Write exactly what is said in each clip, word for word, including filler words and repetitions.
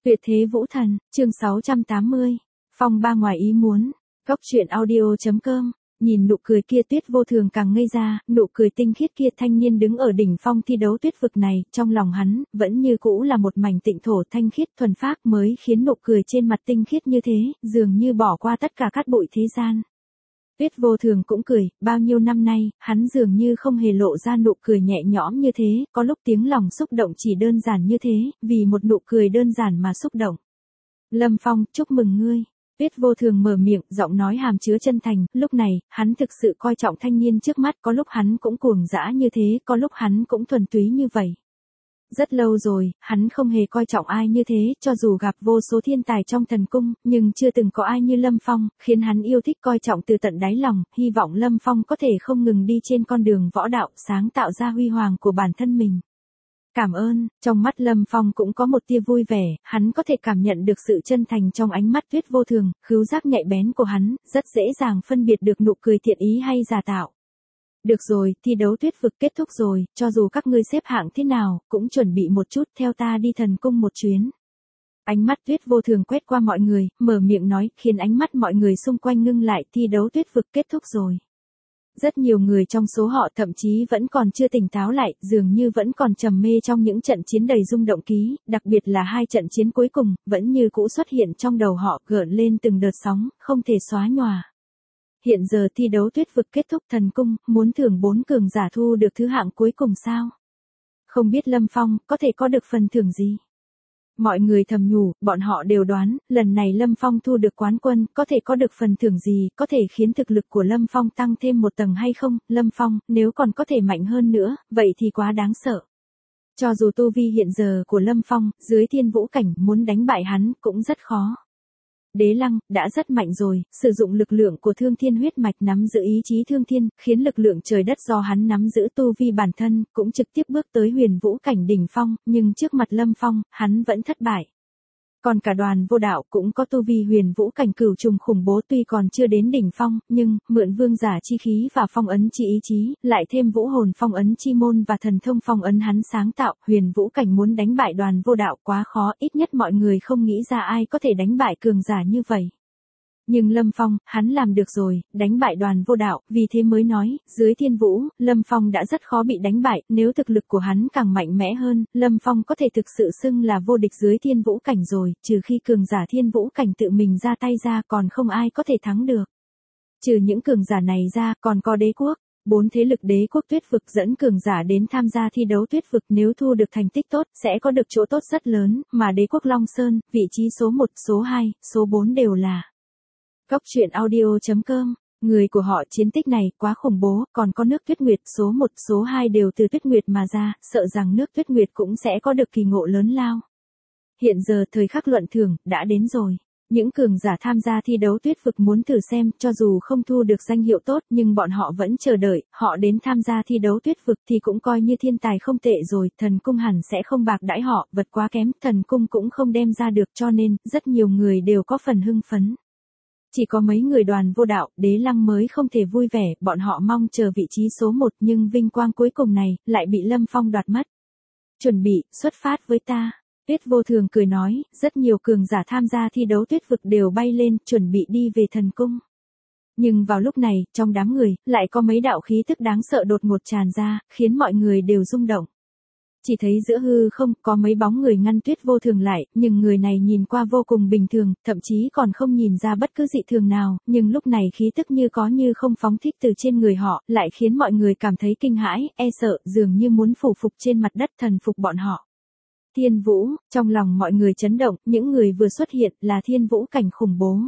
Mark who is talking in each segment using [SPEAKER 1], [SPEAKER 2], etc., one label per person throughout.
[SPEAKER 1] Tuyệt thế vũ thần, chương sáu trăm tám mươi. Phong ba ngoài ý muốn. Góc truyện audio.com. Nhìn nụ cười kia Tuyết Vô Thường càng ngây ra, nụ cười tinh khiết kia thanh niên đứng ở đỉnh phong thi đấu tuyết vực này, trong lòng hắn, vẫn như cũ là một mảnh tịnh thổ thanh khiết thuần phác mới khiến nụ cười trên mặt tinh khiết như thế, dường như bỏ qua tất cả cát bụi thế gian. Tuyết Vô Thường cũng cười, bao nhiêu năm nay, hắn dường như không hề lộ ra nụ cười nhẹ nhõm như thế, có lúc tiếng lòng xúc động chỉ đơn giản như thế, vì một nụ cười đơn giản mà xúc động. Lâm Phong, chúc mừng ngươi. Tuyết Vô Thường mở miệng, giọng nói hàm chứa chân thành, lúc này, hắn thực sự coi trọng thanh niên trước mắt, có lúc hắn cũng cuồng dã như thế, có lúc hắn cũng thuần túy như vậy. Rất lâu rồi, hắn không hề coi trọng ai như thế, cho dù gặp vô số thiên tài trong thần cung, nhưng chưa từng có ai như Lâm Phong, khiến hắn yêu thích coi trọng từ tận đáy lòng, hy vọng Lâm Phong có thể không ngừng đi trên con đường võ đạo, sáng tạo ra huy hoàng của bản thân mình. Cảm ơn, trong mắt Lâm Phong cũng có một tia vui vẻ, hắn có thể cảm nhận được sự chân thành trong ánh mắt Tuyết Vô Thường, khứu giác nhạy bén của hắn, rất dễ dàng phân biệt được nụ cười thiện ý hay giả tạo. Được rồi, thi đấu tuyết vực kết thúc rồi, cho dù các ngươi xếp hạng thế nào, cũng chuẩn bị một chút theo ta đi thần cung một chuyến. Ánh mắt Tuyết Vô Thường quét qua mọi người, mở miệng nói, khiến ánh mắt mọi người xung quanh ngưng lại, thi đấu tuyết vực kết thúc rồi. Rất nhiều người trong số họ thậm chí vẫn còn chưa tỉnh táo lại, dường như vẫn còn trầm mê trong những trận chiến đầy rung động ký, đặc biệt là hai trận chiến cuối cùng, vẫn như cũ xuất hiện trong đầu họ, gợn lên từng đợt sóng, không thể xóa nhòa. Hiện giờ thi đấu tuyết vực kết thúc thần cung, muốn thưởng bốn cường giả thu được thứ hạng cuối cùng sao? Không biết Lâm Phong có thể có được phần thưởng gì? Mọi người thầm nhủ, bọn họ đều đoán, lần này Lâm Phong thu được quán quân, có thể có được phần thưởng gì, có thể khiến thực lực của Lâm Phong tăng thêm một tầng hay không? Lâm Phong, nếu còn có thể mạnh hơn nữa, vậy thì quá đáng sợ. Cho dù tu vi hiện giờ của Lâm Phong, dưới thiên vũ cảnh, muốn đánh bại hắn, cũng rất khó. Đế Lăng, đã rất mạnh rồi, sử dụng lực lượng của thương thiên huyết mạch nắm giữ ý chí thương thiên, khiến lực lượng trời đất do hắn nắm giữ tu vi bản thân, cũng trực tiếp bước tới huyền vũ cảnh đỉnh phong, nhưng trước mặt Lâm Phong, hắn vẫn thất bại. Còn cả Đoàn Vô Đạo cũng có tu vi huyền vũ cảnh cửu trùng khủng bố tuy còn chưa đến đỉnh phong, nhưng, mượn vương giả chi khí và phong ấn chi ý chí, lại thêm vũ hồn phong ấn chi môn và thần thông phong ấn hắn sáng tạo, huyền vũ cảnh muốn đánh bại Đoàn Vô Đạo quá khó, ít nhất mọi người không nghĩ ra ai có thể đánh bại cường giả như vậy. Nhưng Lâm Phong, hắn làm được rồi, đánh bại Đoàn Vô Đạo, vì thế mới nói, dưới thiên vũ, Lâm Phong đã rất khó bị đánh bại, nếu thực lực của hắn càng mạnh mẽ hơn, Lâm Phong có thể thực sự xưng là vô địch dưới thiên vũ cảnh rồi, trừ khi cường giả thiên vũ cảnh tự mình ra tay ra còn không ai có thể thắng được. Trừ những cường giả này ra, còn có đế quốc. Bốn thế lực đế quốc tuyết vực dẫn cường giả đến tham gia thi đấu tuyết vực, nếu thu được thành tích tốt, sẽ có được chỗ tốt rất lớn, mà đế quốc Long Sơn, vị trí số một, số hai, số bốn đều là. Góc truyện audio.com, người của họ chiến tích này quá khủng bố, còn có nước Tuyết Nguyệt số một, số hai đều từ Tuyết Nguyệt mà ra, sợ rằng nước Tuyết Nguyệt cũng sẽ có được kỳ ngộ lớn lao. Hiện giờ thời khắc luận thưởng đã đến rồi. Những cường giả tham gia thi đấu tuyết vực muốn thử xem, cho dù không thu được danh hiệu tốt nhưng bọn họ vẫn chờ đợi, họ đến tham gia thi đấu tuyết vực thì cũng coi như thiên tài không tệ rồi, thần cung hẳn sẽ không bạc đãi họ, vật quá kém, thần cung cũng không đem ra được cho nên, rất nhiều người đều có phần hưng phấn. Chỉ có mấy người Đoàn Vô Đạo, Đế Lăng mới không thể vui vẻ, bọn họ mong chờ vị trí số một nhưng vinh quang cuối cùng này, lại bị Lâm Phong đoạt mất. Chuẩn bị, xuất phát với ta. Tuyết Vô Thường cười nói, rất nhiều cường giả tham gia thi đấu tuyết vực đều bay lên, chuẩn bị đi về thần cung. Nhưng vào lúc này, trong đám người, lại có mấy đạo khí tức đáng sợ đột ngột tràn ra, khiến mọi người đều rung động. Chỉ thấy giữa hư không, có mấy bóng người ngăn Tuyết Vô Thường lại, nhưng người này nhìn qua vô cùng bình thường, thậm chí còn không nhìn ra bất cứ dị thường nào, nhưng lúc này khí tức như có như không phóng thích từ trên người họ, lại khiến mọi người cảm thấy kinh hãi, e sợ, dường như muốn phủ phục trên mặt đất thần phục bọn họ. Thiên vũ, trong lòng mọi người chấn động, những người vừa xuất hiện là thiên vũ cảnh khủng bố.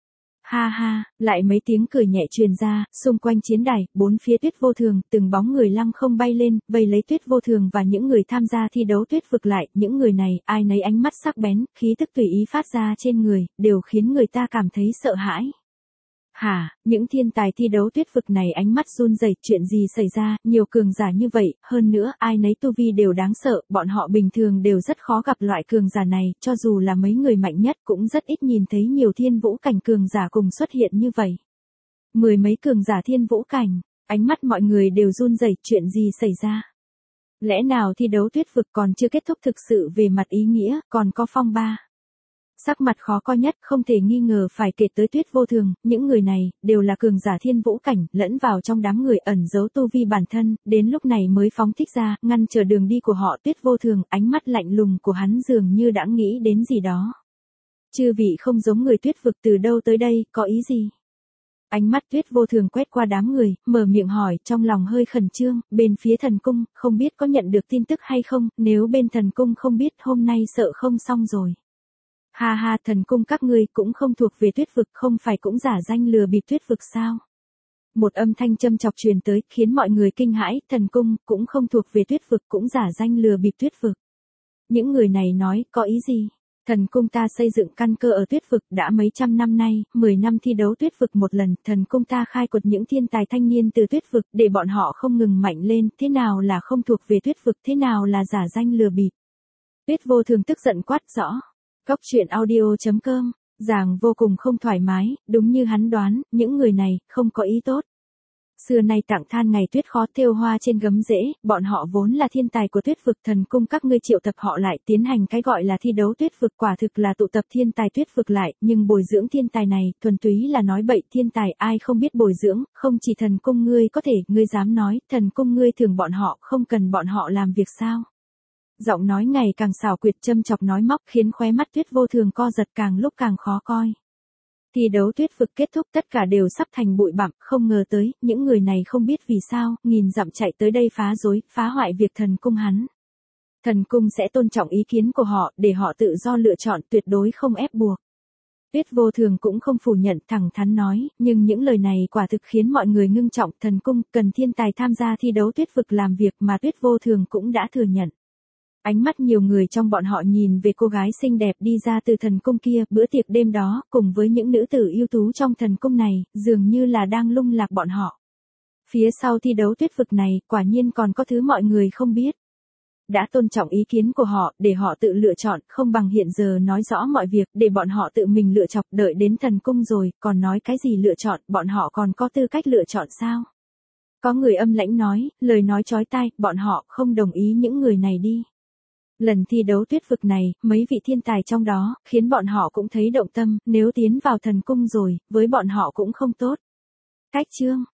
[SPEAKER 1] Ha ha, lại mấy tiếng cười nhẹ truyền ra, xung quanh chiến đài, bốn phía Tuyết Vô Thường, từng bóng người lăng không bay lên, vây lấy Tuyết Vô Thường và những người tham gia thi đấu tuyết vực lại, những người này, ai nấy ánh mắt sắc bén, khí tức tùy ý phát ra trên người, đều khiến người ta cảm thấy sợ hãi. Hả, những thiên tài thi đấu tuyết vực này ánh mắt run rẩy, chuyện gì xảy ra, nhiều cường giả như vậy, hơn nữa, ai nấy tu vi đều đáng sợ, bọn họ bình thường đều rất khó gặp loại cường giả này, cho dù là mấy người mạnh nhất cũng rất ít nhìn thấy nhiều thiên vũ cảnh cường giả cùng xuất hiện như vậy. Mười mấy cường giả thiên vũ cảnh, ánh mắt mọi người đều run rẩy, chuyện gì xảy ra? Lẽ nào thi đấu tuyết vực còn chưa kết thúc thực sự về mặt ý nghĩa, còn có phong ba? Sắc mặt khó coi nhất không thể nghi ngờ phải kể tới Tuyết Vô Thường, những người này, đều là cường giả thiên vũ cảnh, lẫn vào trong đám người ẩn giấu tu vi bản thân, đến lúc này mới phóng thích ra, ngăn trở đường đi của họ. Tuyết Vô Thường, ánh mắt lạnh lùng của hắn dường như đã nghĩ đến gì đó. Chư vị không giống người Tuyết vực từ đâu tới đây, có ý gì? Ánh mắt Tuyết Vô Thường quét qua đám người, mở miệng hỏi, trong lòng hơi khẩn trương, bên phía thần cung, không biết có nhận được tin tức hay không, nếu bên thần cung không biết hôm nay sợ không xong rồi. Ha ha, thần cung các ngươi cũng không thuộc về Tuyết vực, không phải cũng giả danh lừa bịp Tuyết vực sao? Một âm thanh châm chọc truyền tới, khiến mọi người kinh hãi, thần cung cũng không thuộc về Tuyết vực, cũng giả danh lừa bịp Tuyết vực. Những người này nói, có ý gì? Thần cung ta xây dựng căn cơ ở Tuyết vực đã mấy trăm năm nay, mười năm thi đấu Tuyết vực một lần, thần cung ta khai quật những thiên tài thanh niên từ Tuyết vực để bọn họ không ngừng mạnh lên, thế nào là không thuộc về Tuyết vực, thế nào là giả danh lừa bịp? Tuyết Vô Thường tức giận quát rõ. Góc truyện audio chấm com, Giàng vô cùng không thoải mái, đúng như hắn đoán, những người này, không có ý tốt. Xưa nay tặng than ngày tuyết khó thêu hoa trên gấm rễ, bọn họ vốn là thiên tài của Tuyết vực, thần cung các ngươi triệu tập họ lại tiến hành cái gọi là thi đấu Tuyết vực, quả thực là tụ tập thiên tài Tuyết vực lại, nhưng bồi dưỡng thiên tài này, thuần túy là nói bậy, thiên tài ai không biết bồi dưỡng, không chỉ thần cung ngươi có thể, ngươi dám nói, thần cung ngươi thường bọn họ, không cần bọn họ làm việc sao? Giọng nói ngày càng xảo quyệt châm chọc nói móc khiến khóe mắt Tuyết Vô Thường co giật càng lúc càng khó coi. Thi đấu Tuyết vực kết thúc tất cả đều sắp thành bụi bặm, không ngờ tới, những người này không biết vì sao, nghìn dặm chạy tới đây phá rối, phá hoại việc thần cung hắn. Thần cung sẽ tôn trọng ý kiến của họ, để họ tự do lựa chọn, tuyệt đối không ép buộc. Tuyết Vô Thường cũng không phủ nhận, thẳng thắn nói, nhưng những lời này quả thực khiến mọi người ngưng trọng, thần cung cần thiên tài tham gia thi đấu Tuyết vực làm việc mà Tuyết Vô Thường cũng đã thừa nhận. Ánh mắt nhiều người trong bọn họ nhìn về cô gái xinh đẹp đi ra từ thần cung kia, bữa tiệc đêm đó, cùng với những nữ tử ưu tú trong thần cung này, dường như là đang lung lạc bọn họ. Phía sau thi đấu Tuyết vực này, quả nhiên còn có thứ mọi người không biết. Đã tôn trọng ý kiến của họ, để họ tự lựa chọn, không bằng hiện giờ nói rõ mọi việc, để bọn họ tự mình lựa chọn, đợi đến thần cung rồi, còn nói cái gì lựa chọn, bọn họ còn có tư cách lựa chọn sao? Có người âm lãnh nói, lời nói chói tai, bọn họ không đồng ý những người này đi. Lần thi đấu Tuyết vực này, mấy vị thiên tài trong đó, khiến bọn họ cũng thấy động tâm, nếu tiến vào thần cung rồi, với bọn họ cũng không tốt. Cách chương